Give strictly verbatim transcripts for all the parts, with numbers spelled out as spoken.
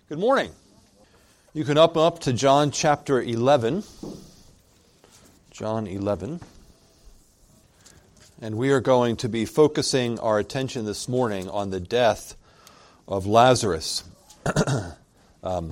Good morning. You can up up to John chapter eleven. John eleven. And we are going to be focusing our attention this morning on the death of Lazarus. um,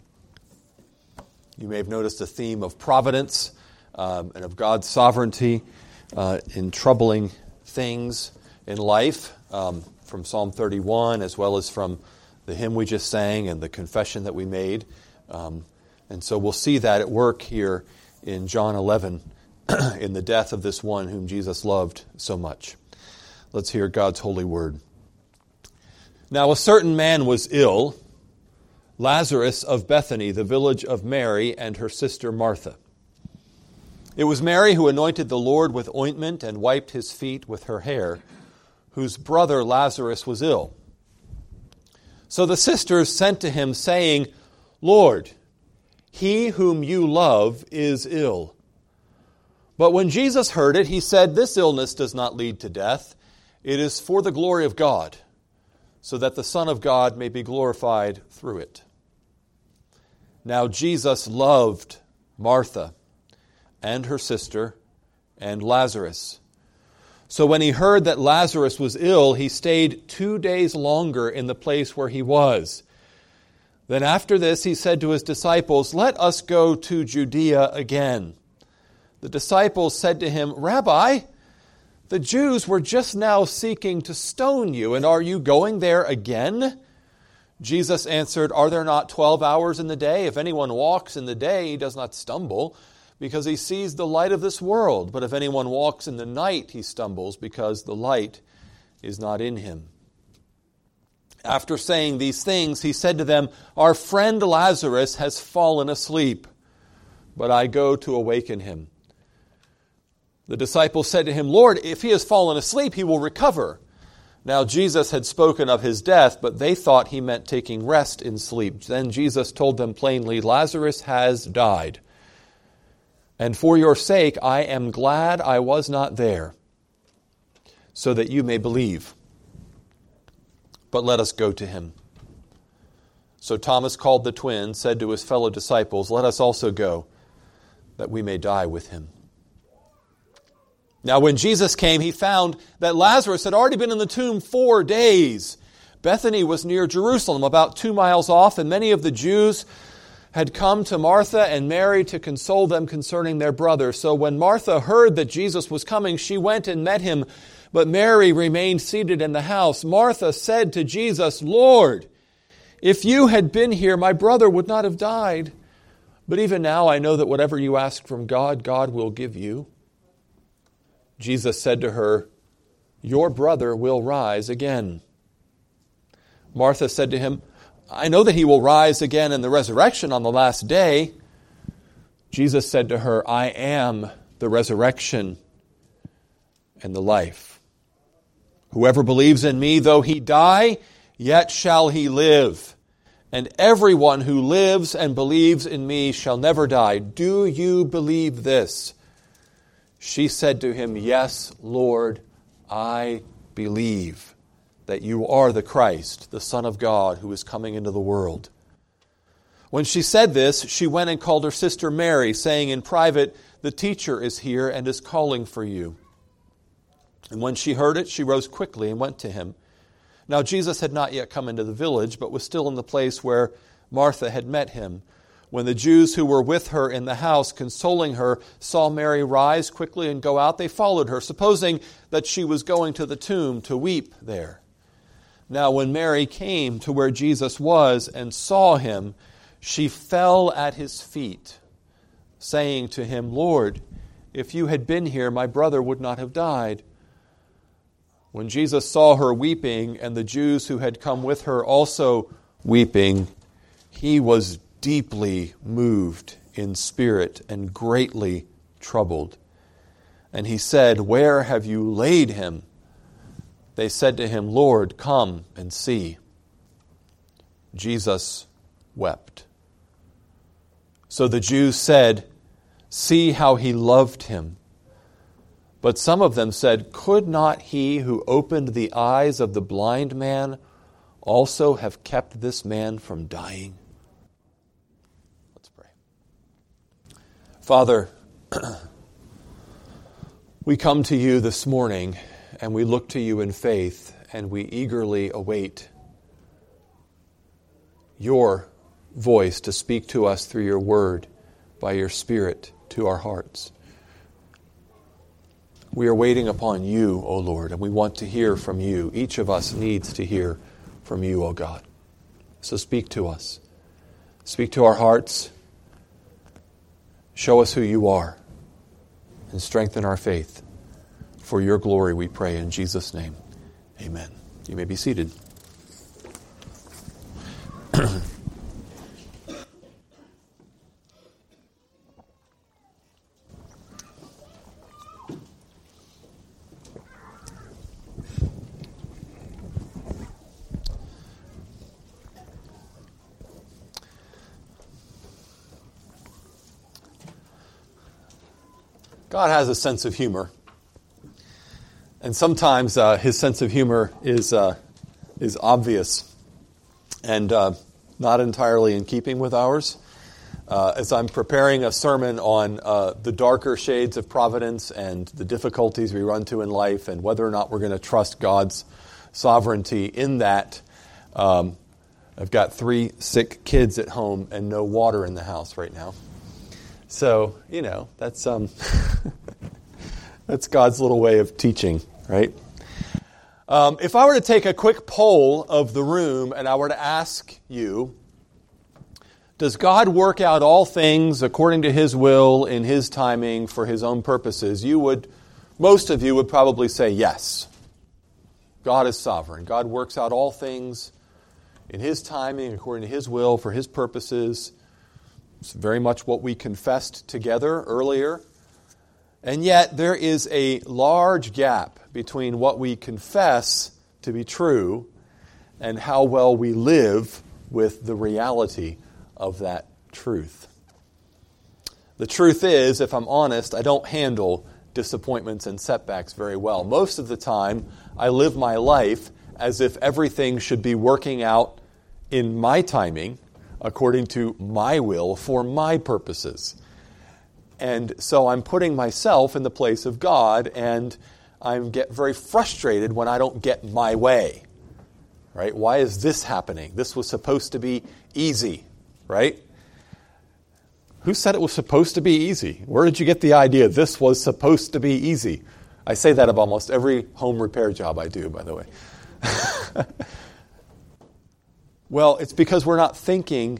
you may have noticed a theme of providence um, and of God's sovereignty uh, in troubling things in life, um, from Psalm thirty-one as well as from the hymn we just sang and the confession that we made. Um, and so we'll see that at work here in John eleven in the death of this one whom Jesus loved so much. Let's hear God's holy word. Now a certain man was ill, Lazarus of Bethany, the village of Mary and her sister Martha. It was Mary who anointed the Lord with ointment and wiped his feet with her hair, whose brother Lazarus was ill. So the sisters sent to him, saying, Lord, he whom you love is ill. But when Jesus heard it, he said, This illness does not lead to death. It is for the glory of God, so that the Son of God may be glorified through it. Now Jesus loved Martha and her sister and Lazarus. So when he heard that Lazarus was ill, he stayed two days longer in the place where he was. Then after this he said to his disciples, Let us go to Judea again. The disciples said to him, Rabbi, the Jews were just now seeking to stone you, and are you going there again? Jesus answered, Are there not twelve hours in the day? If anyone walks in the day, he does not stumble, because he sees the light of this world. But if anyone walks in the night, he stumbles, because the light is not in him. After saying these things, he said to them, Our friend Lazarus has fallen asleep, but I go to awaken him. The disciples said to him, Lord, if he has fallen asleep, he will recover. Now Jesus had spoken of his death, but they thought he meant taking rest in sleep. Then Jesus told them plainly, Lazarus has died. And for your sake, I am glad I was not there, so that you may believe. But let us go to him. So Thomas called the twin, said to his fellow disciples, Let us also go, that we may die with him. Now when Jesus came, he found that Lazarus had already been in the tomb four days. Bethany was near Jerusalem, about two miles off, and many of the Jews had come to Martha and Mary to console them concerning their brother. So when Martha heard that Jesus was coming, she went and met him, but Mary remained seated in the house. Martha said to Jesus, Lord, if you had been here, my brother would not have died. But even now I know that whatever you ask from God, God will give you. Jesus said to her, Your brother will rise again. Martha said to him, I know that he will rise again in the resurrection on the last day. Jesus said to her, I am the resurrection and the life. Whoever believes in me, though he die, yet shall he live. And everyone who lives and believes in me shall never die. Do you believe this? She said to him, Yes, Lord, I believe that you are the Christ, the Son of God, who is coming into the world. When she said this, she went and called her sister Mary, saying in private, The teacher is here and is calling for you. And when she heard it, she rose quickly and went to him. Now Jesus had not yet come into the village, but was still in the place where Martha had met him. When the Jews who were with her in the house, consoling her, saw Mary rise quickly and go out, they followed her, supposing that she was going to the tomb to weep there. Now when Mary came to where Jesus was and saw him, she fell at his feet, saying to him, Lord, if you had been here, my brother would not have died. When Jesus saw her weeping, and the Jews who had come with her also weeping, he was deeply moved in spirit and greatly troubled. And he said, Where have you laid him? They said to him, Lord, come and see. Jesus wept. So the Jews said, See how he loved him. But some of them said, Could not he who opened the eyes of the blind man also have kept this man from dying? Let's pray. Father, we come to you this morning and we look to you in faith and we eagerly await your voice to speak to us through your word by your Spirit to our hearts. We are waiting upon you, O Lord, and we want to hear from you. Each of us needs to hear from you, O God. So speak to us. Speak to our hearts. Show us who you are and strengthen our faith. For your glory we pray in Jesus' name. Amen. You may be seated. God has a sense of humor, and sometimes uh, his sense of humor is uh, is obvious and uh, not entirely in keeping with ours. Uh, as I'm preparing a sermon on uh, the darker shades of providence and the difficulties we run to in life and whether or not we're going to trust God's sovereignty in that, um, I've got three sick kids at home and no water in the house right now. So, you know, that's um, that's God's little way of teaching, right? Um, if I were to take a quick poll of the room and I were to ask you, does God work out all things according to His will in His timing for His own purposes? You would, most of you would probably say yes. God is sovereign. God works out all things in His timing according to His will for His purposes. It's very much what we confessed together earlier. And yet there is a large gap between what we confess to be true and how well we live with the reality of that truth. The truth is, if I'm honest, I don't handle disappointments and setbacks very well. Most of the time, I live my life as if everything should be working out in my timing, according to my will, for my purposes. And so I'm putting myself in the place of God, and I get very frustrated when I don't get my way. Right? Why is this happening? This was supposed to be easy, right? Who said it was supposed to be easy? Where did you get the idea this was supposed to be easy? I say that of almost every home repair job I do, by the way. Well, it's because we're not thinking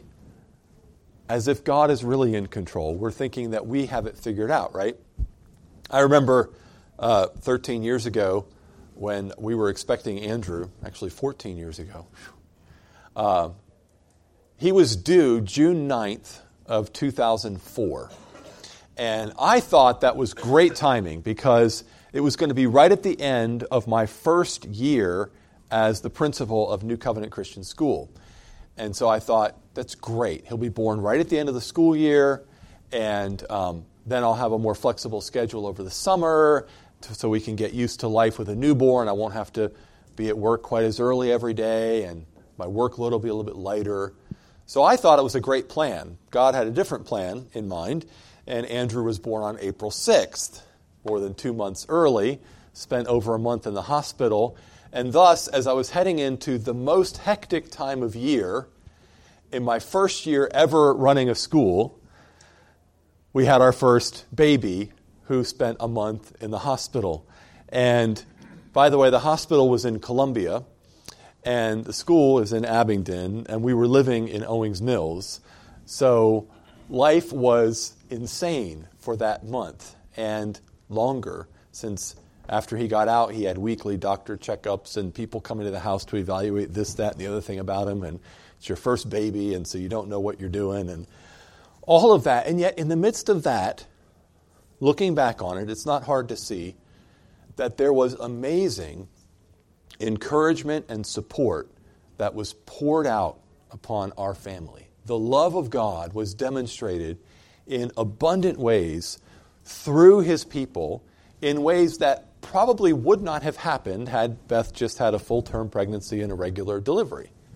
as if God is really in control. We're thinking that we have it figured out, right? I remember uh, thirteen years ago when we were expecting Andrew, actually fourteen years ago. Uh, he was due June ninth of two thousand four. And I thought that was great timing because it was going to be right at the end of my first year as the principal of New Covenant Christian School. And so I thought, that's great. He'll be born right at the end of the school year, and um, then I'll have a more flexible schedule over the summer to, so we can get used to life with a newborn. I won't have to be at work quite as early every day, and my workload will be a little bit lighter. So I thought it was a great plan. God had a different plan in mind, and Andrew was born on April sixth, more than two months early, spent over a month in the hospital. And thus, as I was heading into the most hectic time of year, in my first year ever running a school, we had our first baby who spent a month in the hospital. And by the way, the hospital was in Columbia, and the school is in Abingdon, and we were living in Owings Mills. So life was insane for that month and longer, since after he got out, he had weekly doctor checkups and people coming to the house to evaluate this, that, and the other thing about him. And it's your first baby, and so you don't know what you're doing, and all of that. And yet, in the midst of that, looking back on it, it's not hard to see that there was amazing encouragement and support that was poured out upon our family. The love of God was demonstrated in abundant ways through His people, in ways that probably would not have happened had Beth just had a full-term pregnancy and a regular delivery.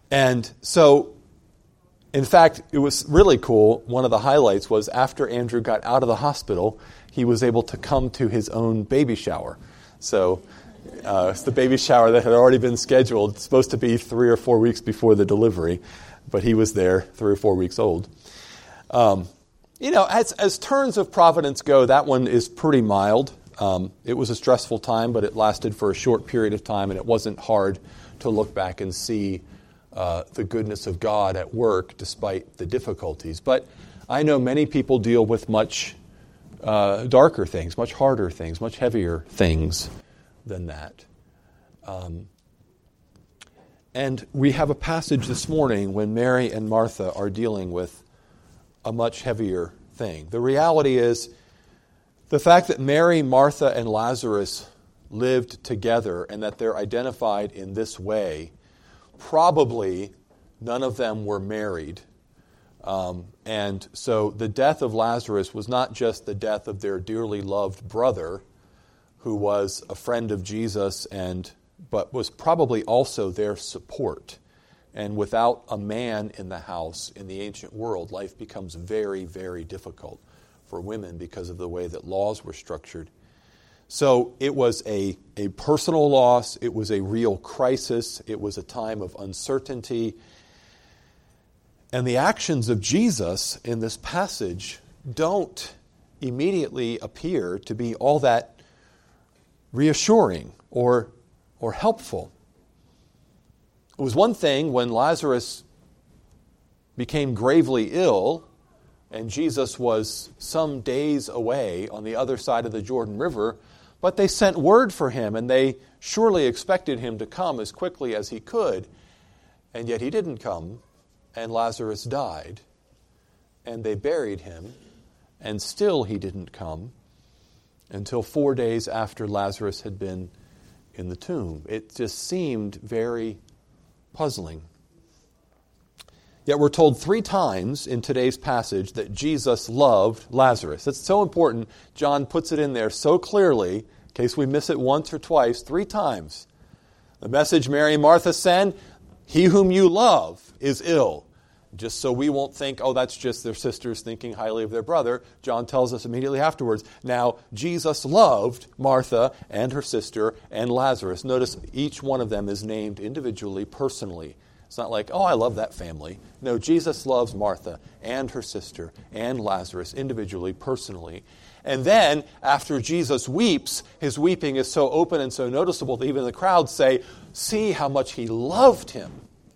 And so, in fact, it was really cool. One of the highlights was after Andrew got out of the hospital, he was able to come to his own baby shower. So uh, it's the baby shower that had already been scheduled. It's supposed to be three or four weeks before the delivery, but he was there, three or four weeks old. Um, you know, as, as turns of providence go, that one is pretty mild. Um, it was a stressful time, but it lasted for a short period of time, and it wasn't hard to look back and see uh, the goodness of God at work despite the difficulties. But I know many people deal with much uh, darker things, much harder things, much heavier things than that. Um, and we have a passage this morning when Mary and Martha are dealing with a much heavier thing. The reality is, the fact that Mary, Martha, and Lazarus lived together and that they're identified in this way, probably none of them were married. Um, and so the death of Lazarus was not just the death of their dearly loved brother, who was a friend of Jesus, and but was probably also their support. And without a man in the house in the ancient world, life becomes very, very difficult for women because of the way that laws were structured. So it was a, a personal loss. It was a real crisis. It was a time of uncertainty. And the actions of Jesus in this passage don't immediately appear to be all that reassuring or, or helpful. It was one thing when Lazarus became gravely ill and Jesus was some days away on the other side of the Jordan River, but they sent word for him, and they surely expected him to come as quickly as he could, and yet he didn't come, and Lazarus died, and they buried him, and still he didn't come until four days after Lazarus had been in the tomb. It just seemed very puzzling. Yet we're told three times in today's passage that Jesus loved Lazarus. That's so important. John puts it in there so clearly, in case we miss it once or twice, three times. The message Mary and Martha send, he whom you love is ill. Just so we won't think, oh, that's just their sisters thinking highly of their brother. John tells us immediately afterwards, now Jesus loved Martha and her sister and Lazarus. Notice each one of them is named individually, personally. It's not like, oh, I love that family. No, Jesus loves Martha and her sister and Lazarus individually, personally. And then, after Jesus weeps, his weeping is so open and so noticeable that even the crowd say, see how much he loved him.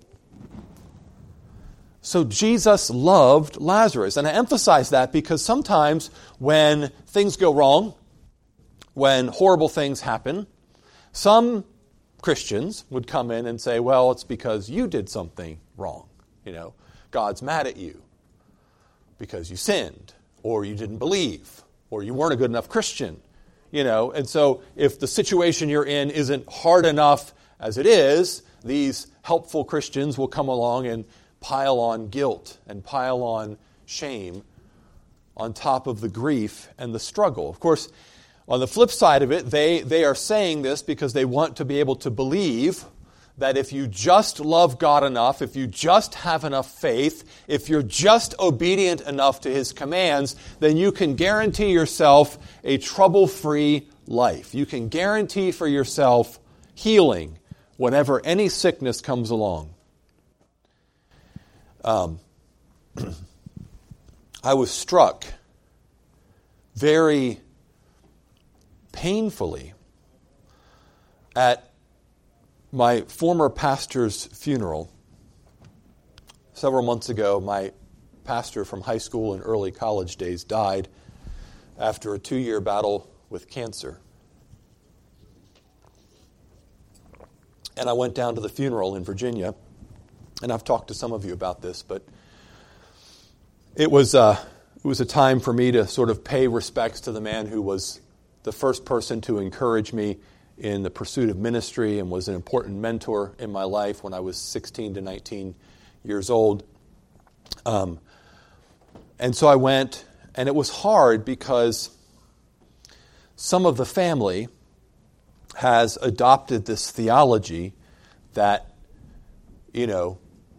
So Jesus loved Lazarus. And I emphasize that because sometimes when things go wrong, when horrible things happen, some Christians would come in and say, well, it's because you did something wrong. You know, God's mad at you because you sinned, or you didn't believe, or you weren't a good enough Christian. You know, and so if the situation you're in isn't hard enough as it is, these helpful Christians will come along and pile on guilt and pile on shame on top of the grief and the struggle. Of course, on the flip side of it, they, they are saying this because they want to be able to believe that if you just love God enough, if you just have enough faith, if you're just obedient enough to His commands, then you can guarantee yourself a trouble-free life. You can guarantee for yourself healing whenever any sickness comes along. Um, I was struck very painfully at my former pastor's funeral. Several months ago, my pastor from high school and early college days died after a two-year battle with cancer. And I went down to the funeral in Virginia, and I've talked to some of you about this, but it was, uh, it was a time for me to sort of pay respects to the man who was the first person to encourage me in the pursuit of ministry and was an important mentor in my life when I was sixteen to nineteen years old. Um, and so I went, and it was hard because some of the family has adopted this theology that, you know,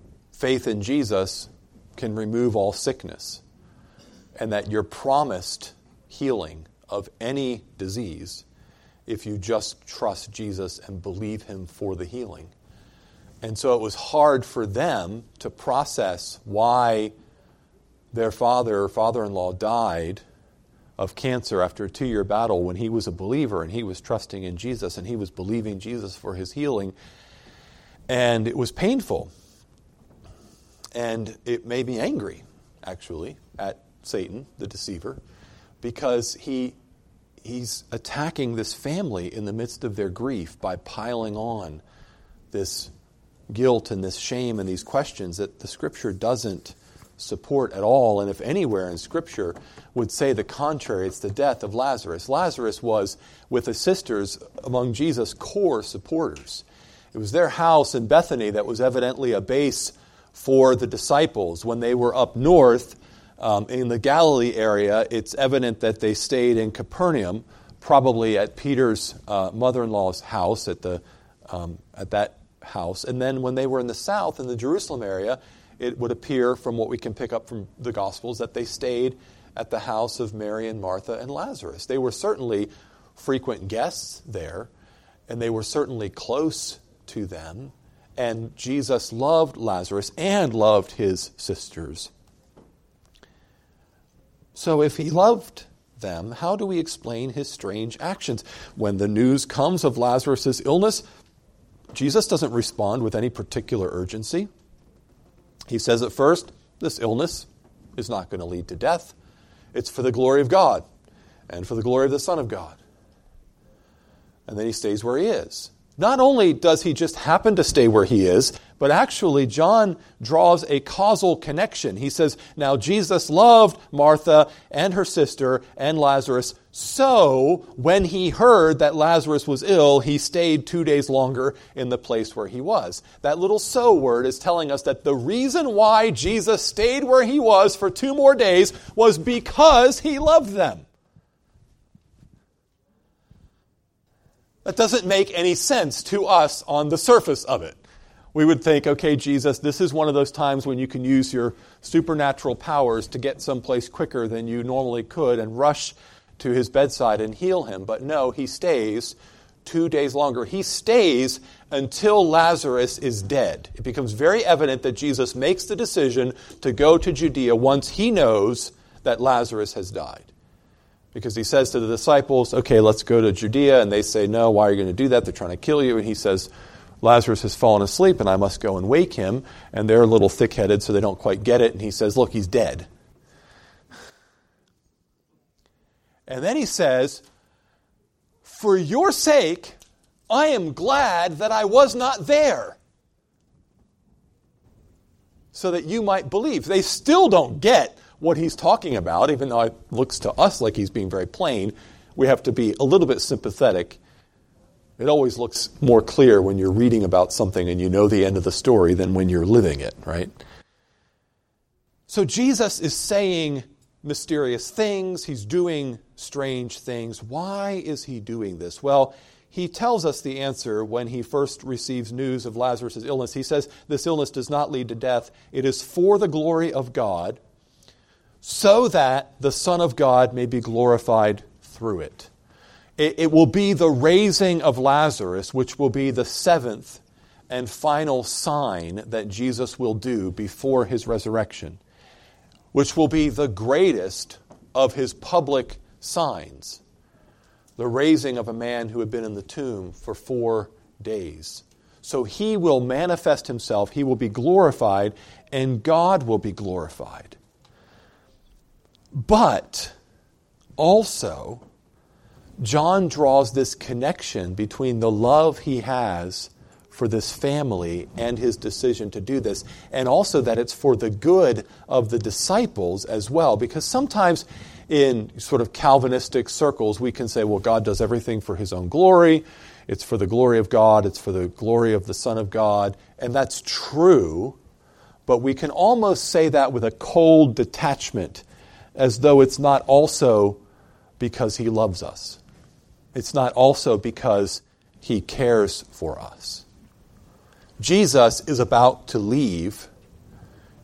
faith in Jesus can remove all sickness, and that you're promised healing of any disease if you just trust Jesus and believe him for the healing. And so it was hard for them to process why their father or father-in-law died of cancer after a two-year battle when he was a believer and he was trusting in Jesus and he was believing Jesus for his healing. And it was painful. And it made me angry, actually, at Satan, the deceiver, because he he's attacking this family in the midst of their grief by piling on this guilt and this shame and these questions that the Scripture doesn't support at all. And if anywhere in Scripture would say the contrary, it's the death of Lazarus. Lazarus was, with his sisters, among Jesus' core supporters. It was their house in Bethany that was evidently a base for the disciples. When they were up north um, in the Galilee area, it's evident that they stayed in Capernaum, probably at Peter's uh, mother-in-law's house, at the um, at that house. And then when they were in the south, in the Jerusalem area, it would appear from what we can pick up from the Gospels that they stayed at the house of Mary and Martha and Lazarus. They were certainly frequent guests there, and they were certainly close to them. And Jesus loved Lazarus and loved his sisters. So if he loved them, how do we explain his strange actions? When the news comes of Lazarus' illness, Jesus doesn't respond with any particular urgency. He says at first, this illness is not going to lead to death. It's for the glory of God and for the glory of the Son of God. And then he stays where he is. Not only does he just happen to stay where he is, but actually John draws a causal connection. He says, now Jesus loved Martha and her sister and Lazarus, so when he heard that Lazarus was ill, he stayed two days longer in the place where he was. That little "so" word is telling us that the reason why Jesus stayed where he was for two more days was because he loved them. That doesn't make any sense to us on the surface of it. We would think, okay, Jesus, this is one of those times when you can use your supernatural powers to get someplace quicker than you normally could and rush to his bedside and heal him. But no, he stays two days longer. He stays until Lazarus is dead. It becomes very evident that Jesus makes the decision to go to Judea once he knows that Lazarus has died. Because he says to the disciples, okay, let's go to Judea. And they say, no, why are you going to do that? They're trying to kill you. And he says, Lazarus has fallen asleep and I must go and wake him. And they're a little thick-headed, so they don't quite get it. And he says, look, he's dead. And then he says, for your sake, I am glad that I was not there, so that you might believe. They still don't get what he's talking about, even though it looks to us like he's being very plain. We have to be a little bit sympathetic. It always looks more clear when you're reading about something and you know the end of the story than when you're living it, right? So Jesus is saying mysterious things. He's doing strange things. Why is he doing this? Well, he tells us the answer when he first receives news of Lazarus' illness. He says, this illness does not lead to death. It is for the glory of God, so that the Son of God may be glorified through it. It, it will be the raising of Lazarus, which will be the seventh and final sign that Jesus will do before his resurrection, which will be the greatest of his public signs, the raising of a man who had been in the tomb for four days. So he will manifest himself, he will be glorified, and God will be glorified. But also, John draws this connection between the love he has for this family and his decision to do this, and also that it's for the good of the disciples as well. Because sometimes in sort of Calvinistic circles, we can say, well, God does everything for his own glory. It's for the glory of God. It's for the glory of the Son of God. And that's true, but we can almost say that with a cold detachment, as though it's not also because he loves us. It's not also because he cares for us. Jesus is about to leave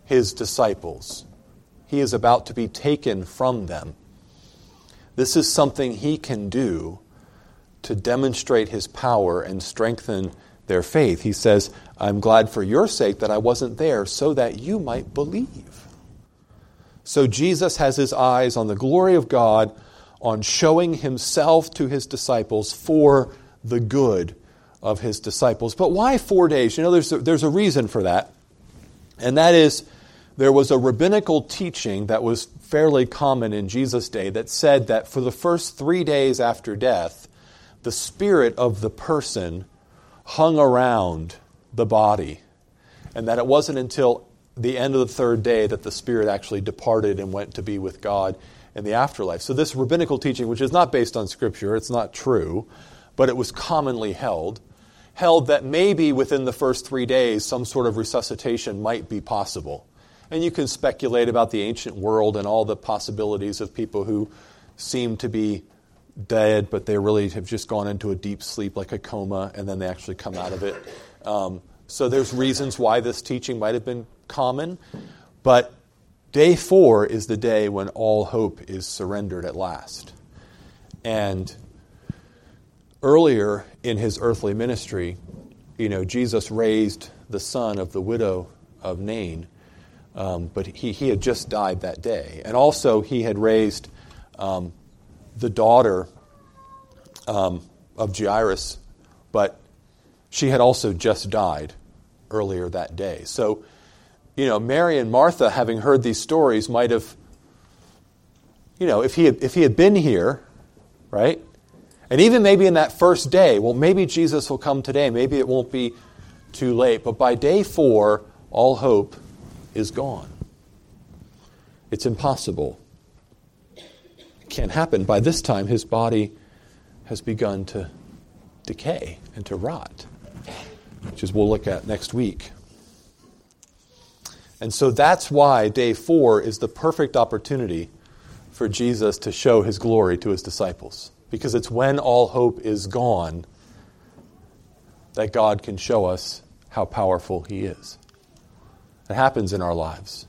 his disciples. He is about to be taken from them. This is something he can do to demonstrate his power and strengthen their faith. He says, I'm glad for your sake that I wasn't there so that you might believe. So Jesus has his eyes on the glory of God, on showing himself to his disciples for the good of his disciples. But why four days? You know, there's a, there's a reason for that. And that is, there was a rabbinical teaching that was fairly common in Jesus' day that said that for the first three days after death, the spirit of the person hung around the body. And that it wasn't until the end of the third day that the spirit actually departed and went to be with God in the afterlife. So this rabbinical teaching, which is not based on Scripture, it's not true, but it was commonly held, held that maybe within the first three days some sort of resuscitation might be possible. And you can speculate about the ancient world and all the possibilities of people who seem to be dead, but they really have just gone into a deep sleep like a coma, and then they actually come out of it. Um, so there's reasons why this teaching might have been common, but day four is the day when all hope is surrendered at last. And earlier in his earthly ministry, you know, Jesus raised the son of the widow of Nain, um, but he, he had just died that day. And also he had raised um, the daughter um, of Jairus, but she had also just died earlier that day. So, you know, Mary and Martha, having heard these stories, might have, you know, if he had, if he had been here, right? And even maybe in that first day, well, maybe Jesus will come today. Maybe it won't be too late. But by day four, all hope is gone. It's impossible. It can't happen. By this time, his body has begun to decay and to rot, which is we'll look at next week. And so that's why day four is the perfect opportunity for Jesus to show his glory to his disciples. Because it's when all hope is gone that God can show us how powerful he is. It happens in our lives.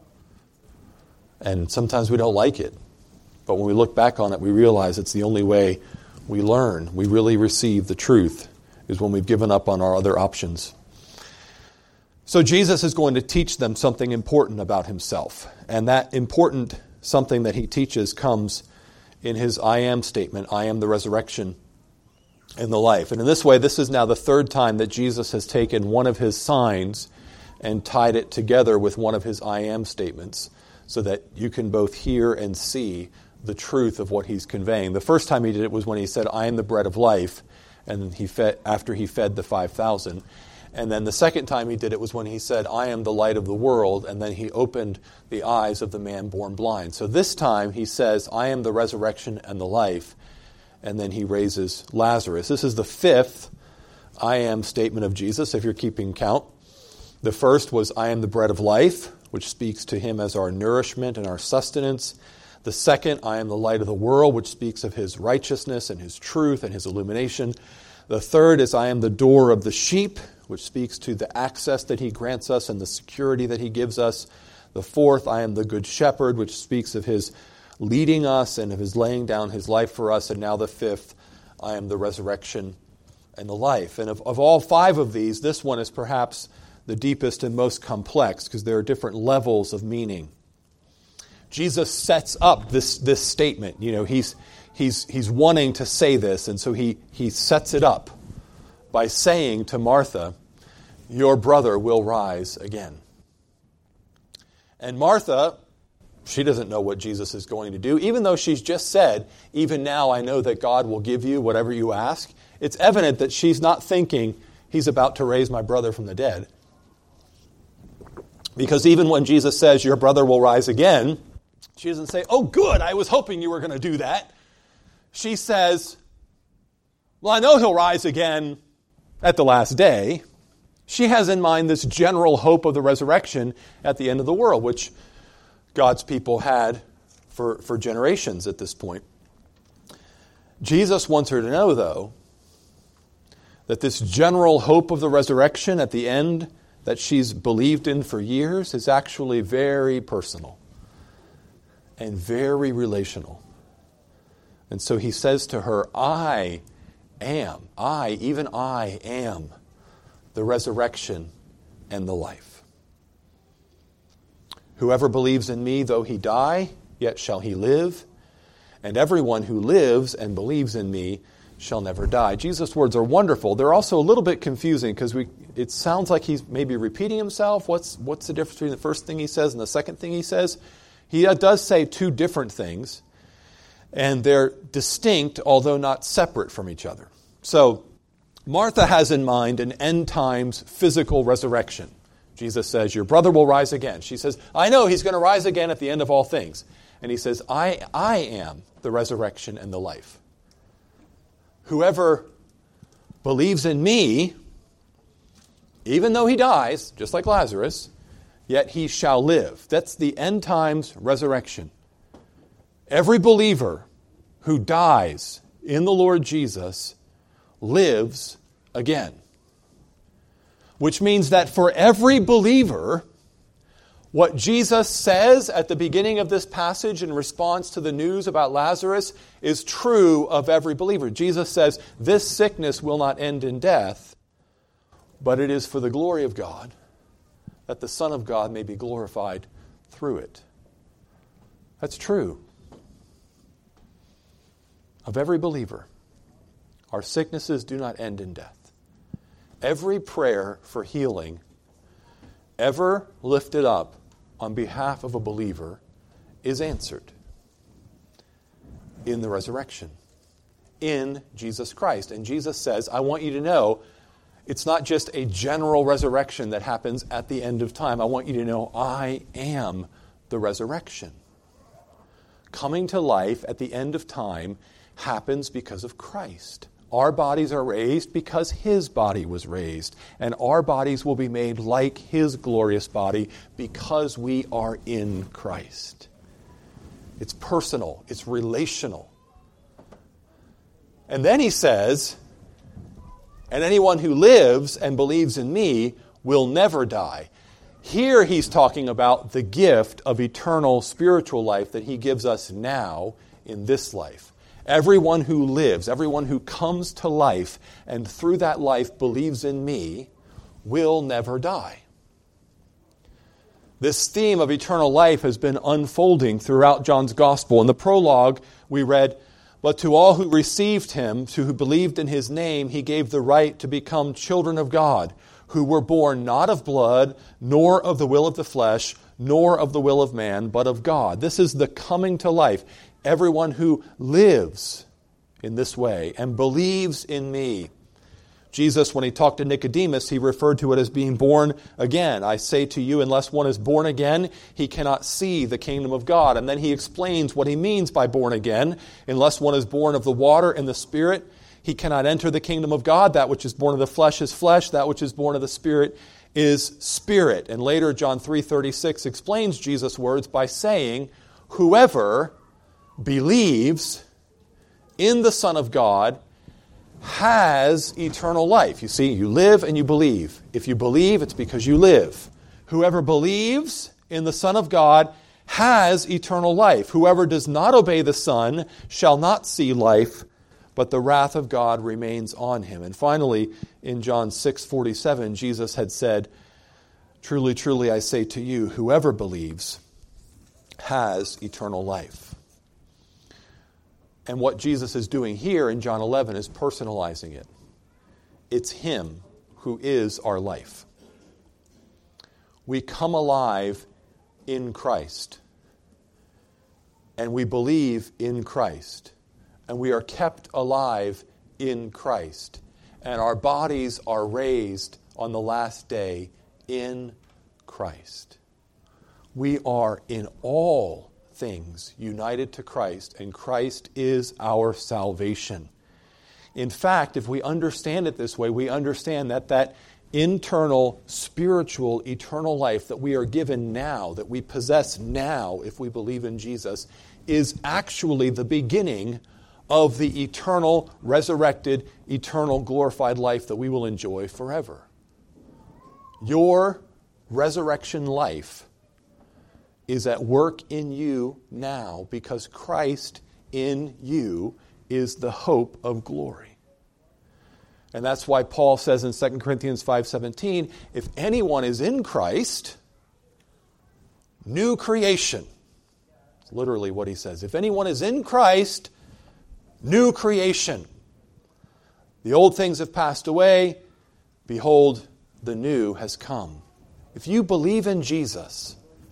And sometimes we don't like it. But when we look back on it, we realize it's the only way we learn, we really receive the truth, is when we've given up on our other options. So Jesus is going to teach them something important about himself. And that important something that he teaches comes in his I am statement, I am the resurrection and the life. And in this way, this is now the third time that Jesus has taken one of his signs and tied it together with one of his I am statements so that you can both hear and see the truth of what he's conveying. The first time he did it was when he said, I am the bread of life, and he fed after he fed the five thousand. And then the second time he did it was when he said, I am the light of the world, and then he opened the eyes of the man born blind. So this time he says, I am the resurrection and the life, and then he raises Lazarus. This is the fifth I am statement of Jesus, if you're keeping count. The first was, I am the bread of life, which speaks to him as our nourishment and our sustenance. The second, I am the light of the world, which speaks of his righteousness and his truth and his illumination. The third is, I am the door of the sheep, which speaks to the access that he grants us and the security that he gives us. The fourth, I am the good shepherd, which speaks of his leading us and of his laying down his life for us. And now the fifth, I am the resurrection and the life. And of, of all five of these, this one is perhaps the deepest and most complex because there are different levels of meaning. Jesus sets up this, this statement. You know, he's he's he's wanting to say this, and so he he sets it up by saying to Martha, your brother will rise again. And Martha, she doesn't know what Jesus is going to do, even though she's just said, even now I know that God will give you whatever you ask. It's evident that she's not thinking he's about to raise my brother from the dead. Because even when Jesus says your brother will rise again, she doesn't say, oh good, I was hoping you were going to do that. She says, well, I know he'll rise again at the last day. She has in mind this general hope of the resurrection at the end of the world, which God's people had for, for generations at this point. Jesus wants her to know, though, that this general hope of the resurrection at the end that she's believed in for years is actually very personal and very relational. And so he says to her, I am, I, even I am the resurrection and the life. Whoever believes in me, though he die, yet shall he live. And everyone who lives and believes in me shall never die. Jesus' words are wonderful. They're also a little bit confusing because we it sounds like he's maybe repeating himself. What's what's the difference between the first thing he says and the second thing he says? He does say two different things, and they're distinct, although not separate from each other. So Martha has in mind an end times physical resurrection. Jesus says, your brother will rise again. She says, I know he's going to rise again at the end of all things. And he says, I, I am the resurrection and the life. Whoever believes in me, even though he dies, just like Lazarus, yet he shall live. That's the end times resurrection. Every believer who dies in the Lord Jesus lives again. Which means that for every believer, what Jesus says at the beginning of this passage in response to the news about Lazarus is true of every believer. Jesus says, this sickness will not end in death, but it is for the glory of God, that the Son of God may be glorified through it. That's true of every believer. Our sicknesses do not end in death. Every prayer for healing ever lifted up on behalf of a believer is answered in the resurrection, in Jesus Christ. And Jesus says, I want you to know it's not just a general resurrection that happens at the end of time. I want you to know I am the resurrection. Coming to life at the end of time happens because of Christ. Our bodies are raised because His body was raised. And our bodies will be made like His glorious body because we are in Christ. It's personal. It's relational. And then he says, and anyone who lives and believes in me will never die. Here he's talking about the gift of eternal spiritual life that He gives us now in this life. Everyone who lives, everyone who comes to life and through that life believes in me will never die. This theme of eternal life has been unfolding throughout John's Gospel. In the prologue, we read, but to all who received Him, to who believed in His name, He gave the right to become children of God, who were born not of blood, nor of the will of the flesh, nor of the will of man, but of God. This is the coming to life. Everyone who lives in this way and believes in me. Jesus, when He talked to Nicodemus, He referred to it as being born again. I say to you, unless one is born again, he cannot see the kingdom of God. And then He explains what He means by born again. Unless one is born of the water and the Spirit, he cannot enter the kingdom of God. That which is born of the flesh is flesh. That which is born of the Spirit is spirit. And later, John three thirty-six explains Jesus' words by saying, whoever believes in the Son of God has eternal life. You see, you live and you believe. If you believe, it's because you live. Whoever believes in the Son of God has eternal life. Whoever does not obey the Son shall not see life, but the wrath of God remains on him. And finally, in John six forty-seven, Jesus had said, truly, truly, I say to you, whoever believes has eternal life. And what Jesus is doing here in John eleven is personalizing it. It's Him who is our life. We come alive in Christ. And we believe in Christ. And we are kept alive in Christ. And our bodies are raised on the last day in Christ. We are in all things united to Christ, and Christ is our salvation. In fact, if we understand it this way, we understand that that internal, spiritual, eternal life that we are given now, that we possess now if we believe in Jesus, is actually the beginning of the eternal, resurrected, eternal, glorified life that we will enjoy forever. Your resurrection life is at work in you now because Christ in you is the hope of glory. And that's why Paul says in Second Corinthians five seventeen, if anyone is in Christ, new creation. It's literally what he says. If anyone is in Christ, new creation. The old things have passed away. Behold, the new has come. If you believe in Jesus,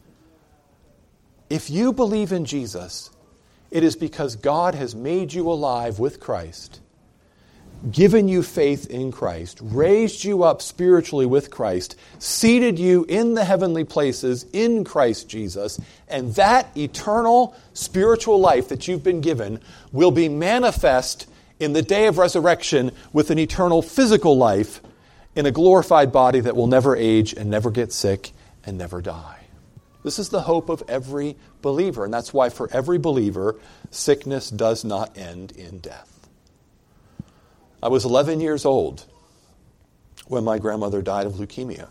if you believe in Jesus, it is because God has made you alive with Christ, given you faith in Christ, raised you up spiritually with Christ, seated you in the heavenly places in Christ Jesus, and that eternal spiritual life that you've been given will be manifest in the day of resurrection with an eternal physical life in a glorified body that will never age and never get sick and never die. This is the hope of every believer, and that's why for every believer, sickness does not end in death. I was eleven years old when my grandmother died of leukemia,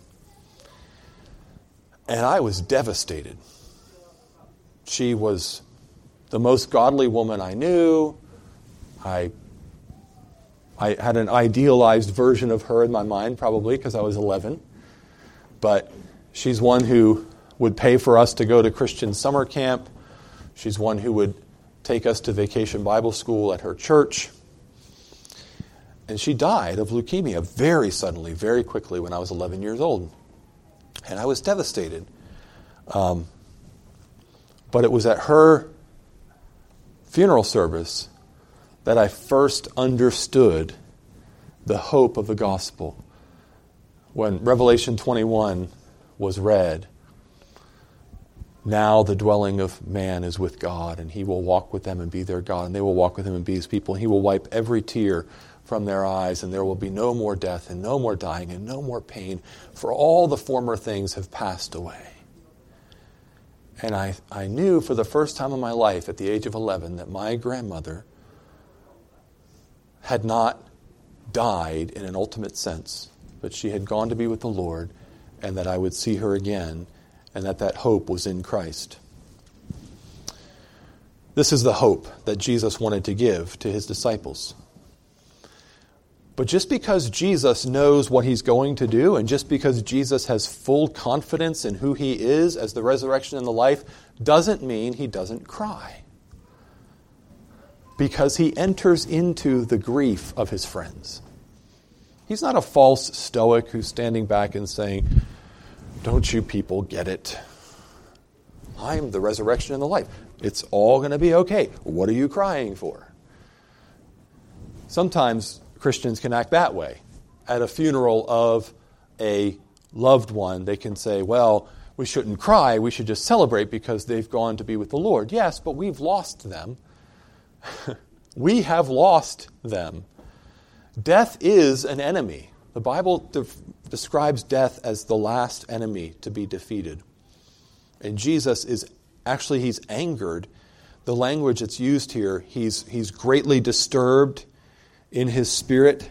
and I was devastated. She was the most godly woman I knew. I I had an idealized version of her in my mind, probably because I was eleven. But she's one who would pay for us to go to Christian summer camp. She's one who would take us to Vacation Bible School at her church. And she died of leukemia very suddenly, very quickly when I was eleven years old. And I was devastated. Um, but it was at her funeral service that I first understood the hope of the gospel. When Revelation twenty-one was read, now the dwelling of man is with God, and he will walk with them and be their God, and they will walk with him and be his people, and he will wipe every tear from their eyes, and there will be no more death, and no more dying, and no more pain, for all the former things have passed away. And I, I knew for the first time in my life at the age of eleven that my grandmother had not died in an ultimate sense, but she had gone to be with the Lord, and that I would see her again, and that that hope was in Christ. This is the hope that Jesus wanted to give to his disciples. But just because Jesus knows what he's going to do, and just because Jesus has full confidence in who he is as the resurrection and the life, doesn't mean he doesn't cry. Because he enters into the grief of his friends. He's not a false stoic who's standing back and saying, don't you people get it? I'm the resurrection and the life. It's all going to be okay. What are you crying for? Sometimes Christians can act that way. At a funeral of a loved one, they can say, well, we shouldn't cry, we should just celebrate because they've gone to be with the Lord. Yes, but we've lost them. We have lost them. Death is an enemy. The Bible de- describes death as the last enemy to be defeated. And Jesus is, actually he's angered. The language that's used here, he's, he's greatly disturbed in his spirit,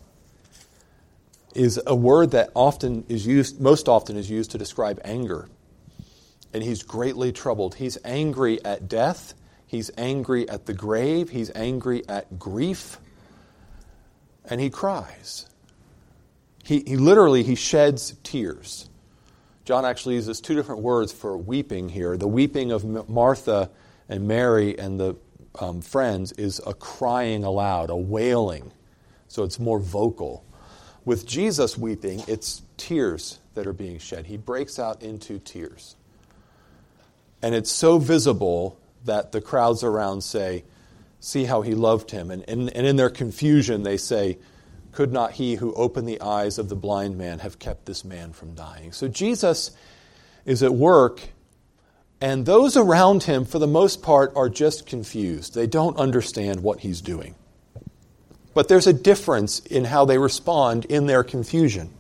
is a word that often is used, most often is used to describe anger. And he's greatly troubled. He's angry at death. He's angry at the grave. He's angry at grief. And he cries. He, he literally, he sheds tears. John actually uses two different words for weeping here. The weeping of Martha and Mary and the um, friends is a crying aloud, a wailing. So it's more vocal. With Jesus weeping, it's tears that are being shed. He breaks out into tears. And it's so visible that the crowds around say, see how he loved him. And, and, and in their confusion, they say, could not he who opened the eyes of the blind man have kept this man from dying? So Jesus is at work, and those around him, for the most part, are just confused. They don't understand what he's doing. But there's a difference in how they respond in their confusion.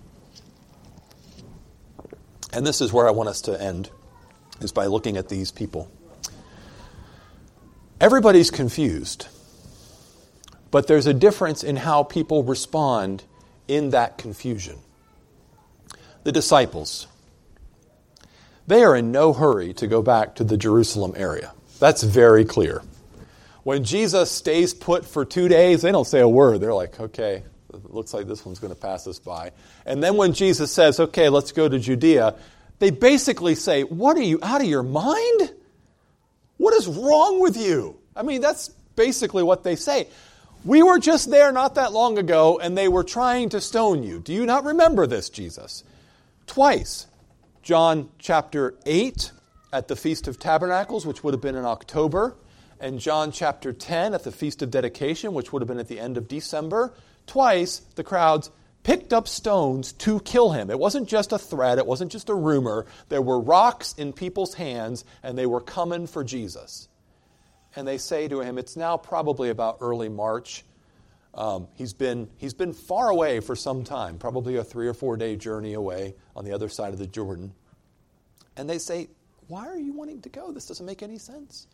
And this is where I want us to end, is by looking at these people. Everybody's confused, but there's a difference in how people respond in that confusion. the disciples, they are in no hurry to go back to the Jerusalem area. That's very clear. When Jesus stays put for two days, they don't say a word. They're like, okay, it looks like this one's going to pass us by. And then when Jesus says, okay, let's go to Judea, they basically say, what are you, out of your mind? What is wrong with you? I mean, that's basically what they say. We were just there not that long ago, and they were trying to stone you. Do you not remember this, Jesus? Twice. John chapter eight at the Feast of Tabernacles, which would have been in October, and John chapter ten at the Feast of Dedication, which would have been at the end of December. Twice, the crowds picked up stones to kill him. It wasn't just a threat. It wasn't just a rumor. There were rocks in people's hands, and they were coming for Jesus. And they say to him, it's now probably about early March. Um, he's been he's been far away for some time, probably a three or four day journey away on the other side of the Jordan. And they say, why are you wanting to go? This doesn't make any sense.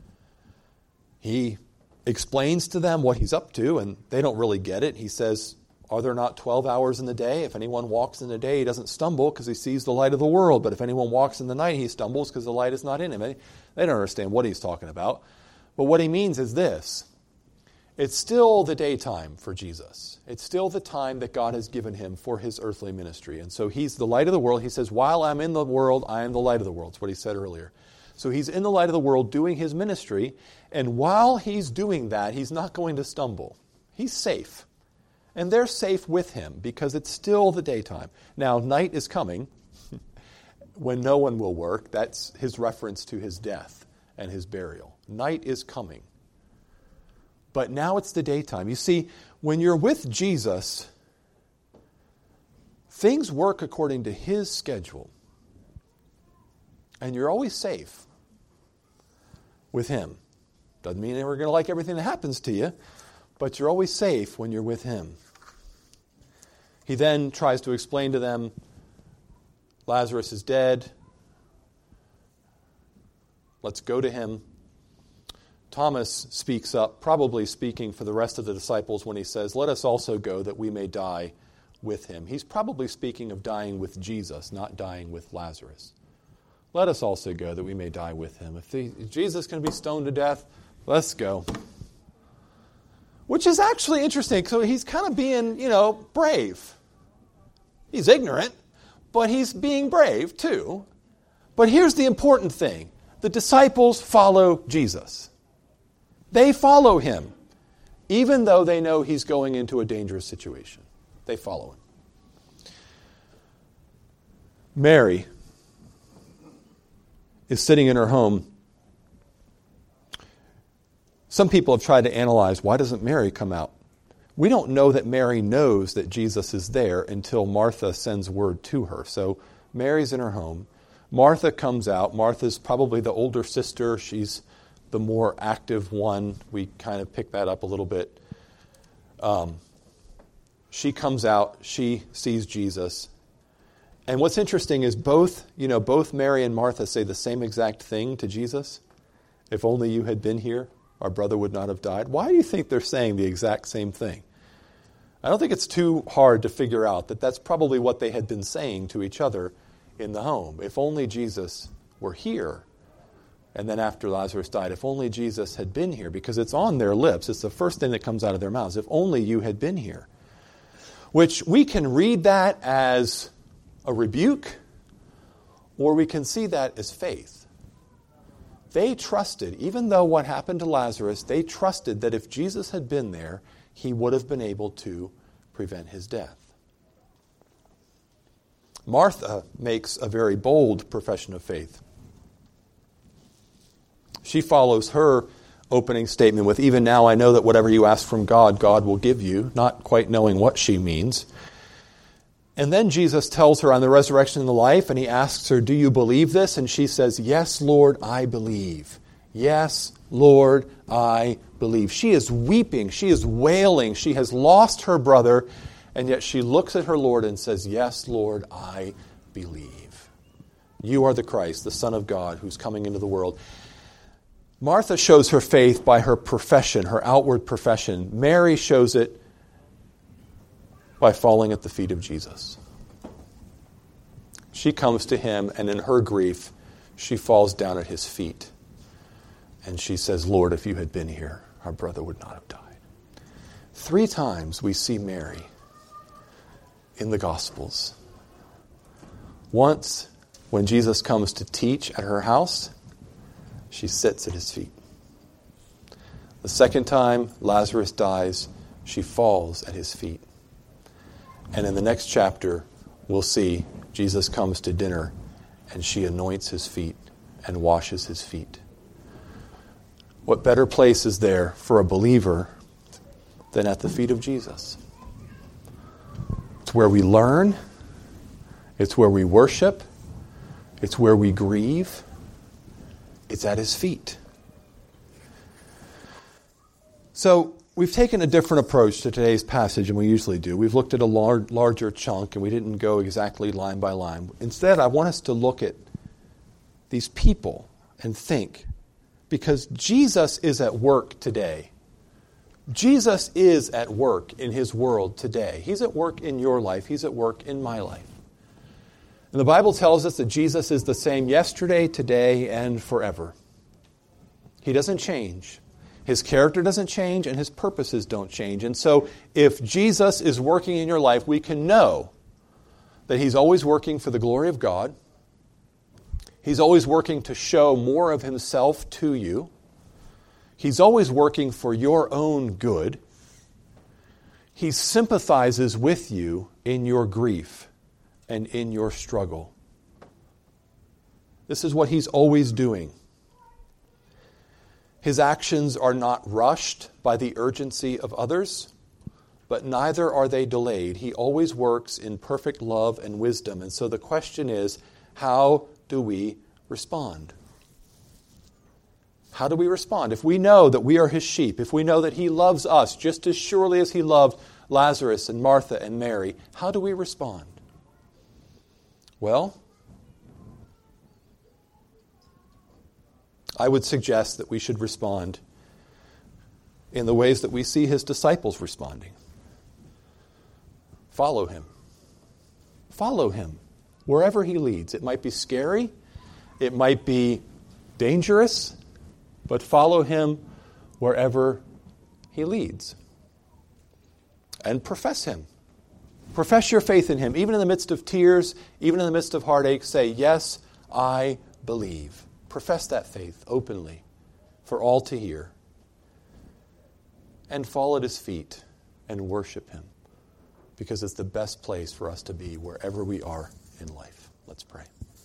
He explains to them what he's up to, and they don't really get it. He says, are there not twelve hours in the day? If anyone walks in the day, he doesn't stumble because he sees the light of the world. But if anyone walks in the night, he stumbles because the light is not in him. They don't understand what he's talking about. But what he means is this. It's still the daytime for Jesus. It's still the time that God has given him for his earthly ministry. And so he's the light of the world. He says, while I'm in the world, I am the light of the world. That's what he said earlier. So he's in the light of the world doing his ministry. And while he's doing that, he's not going to stumble. He's safe. And they're safe with him because it's still the daytime. Now, night is coming when no one will work. That's his reference to his death and his burial. Night is coming. But now it's the daytime. You see, when you're with Jesus, things work according to his schedule. And you're always safe with him. Doesn't mean we're going to like everything that happens to you, but you're always safe when you're with him. He then tries to explain to them, Lazarus is dead. Let's go to him. Thomas speaks up, probably speaking for the rest of the disciples when he says, let us also go that we may die with him. He's probably speaking of dying with Jesus, not dying with Lazarus. Let us also go that we may die with him. If, the, if Jesus can be stoned to death, let's go. Which is actually interesting. So he's kind of being, you know, brave. He's ignorant, but he's being brave too. But here's the important thing. The disciples follow Jesus. They follow him, even though they know he's going into a dangerous situation. They follow him. Mary is sitting in her home. Some people have tried to analyze, why doesn't Mary come out? We don't know that Mary knows that Jesus is there until Martha sends word to her. So Mary's in her home. Martha comes out. Martha's probably the older sister. She's the more active one. We kind of pick that up a little bit. Um, she comes out. She sees Jesus. And what's interesting is both, you know, both Mary and Martha say the same exact thing to Jesus. If only you had been here, our brother would not have died. Why do you think they're saying the exact same thing? I don't think it's too hard to figure out that that's probably what they had been saying to each other in the home. If only Jesus were here. And then after Lazarus died, if only Jesus had been here, because it's on their lips. It's the first thing that comes out of their mouths. If only you had been here. Which we can read that as a rebuke, or we can see that as faith. They trusted, even though what happened to Lazarus, they trusted that if Jesus had been there, he would have been able to prevent his death. Martha makes a very bold profession of faith. She follows her opening statement with, even now I know that whatever you ask from God, God will give you, not quite knowing what she means. And then Jesus tells her on the resurrection and the life, and he asks her, do you believe this? And she says, yes, Lord, I believe. Yes, Lord, I believe. She is weeping. She is wailing. She has lost her brother, and yet she looks at her Lord and says, yes, Lord, I believe. You are the Christ, the Son of God, who's coming into the world. Martha shows her faith by her profession, her outward profession. Mary shows it by falling at the feet of Jesus. She comes to him, and in her grief, she falls down at his feet. And she says, Lord, if you had been here, our brother would not have died. Three times we see Mary in the Gospels. Once, when Jesus comes to teach at her house, she sits at his feet. The second time Lazarus dies, she falls at his feet. And in the next chapter, we'll see Jesus comes to dinner and she anoints his feet and washes his feet. What better place is there for a believer than at the feet of Jesus? It's where we learn. It's where we worship. It's where we grieve. It's at his feet. So we've taken a different approach to today's passage than we usually do. We've looked at a lar- larger chunk, and we didn't go exactly line by line. Instead, I want us to look at these people and think, because Jesus is at work today. Jesus is at work in his world today. He's at work in your life. He's at work in my life. And the Bible tells us that Jesus is the same yesterday, today, and forever. He doesn't change. His character doesn't change, and his purposes don't change. And so if Jesus is working in your life, we can know that he's always working for the glory of God. He's always working to show more of himself to you. He's always working for your own good. He sympathizes with you in your grief and in your struggle. This is what he's always doing. His actions are not rushed by the urgency of others, but neither are they delayed. He always works in perfect love and wisdom. And so the question is, how do we respond? How do we respond? If we know that we are his sheep, if we know that he loves us just as surely as he loved Lazarus and Martha and Mary, how do we respond? Well, I would suggest that we should respond in the ways that we see his disciples responding. Follow him. Follow him wherever he leads. It might be scary. It might be dangerous. But follow him wherever he leads. And profess him. Profess your faith in him. Even in the midst of tears, even in the midst of heartache, say, yes, I believe. Profess that faith openly for all to hear. And fall at his feet and worship him, because it's the best place for us to be wherever we are in life. Let's pray.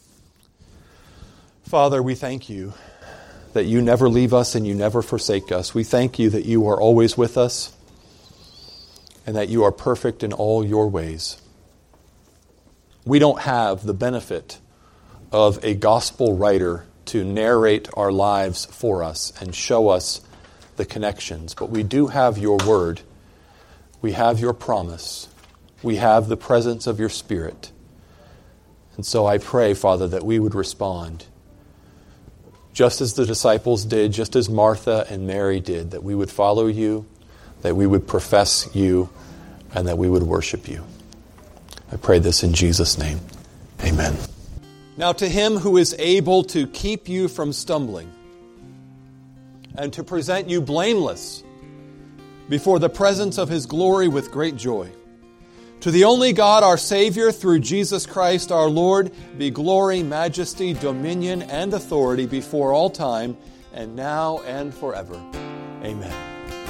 Father, we thank you that you never leave us and you never forsake us. We thank you that you are always with us and that you are perfect in all your ways. We don't have the benefit of a gospel writer to narrate our lives for us and show us the connections. But we do have your word. We have your promise. We have the presence of your Spirit. And so I pray, Father, that we would respond just as the disciples did, just as Martha and Mary did, that we would follow you, that we would profess you, and that we would worship you. I pray this in Jesus' name. Amen. Now to him who is able to keep you from stumbling and to present you blameless before the presence of his glory with great joy. To the only God, our Savior, through Jesus Christ our Lord, be glory, majesty, dominion, and authority before all time, and now and forever. Amen.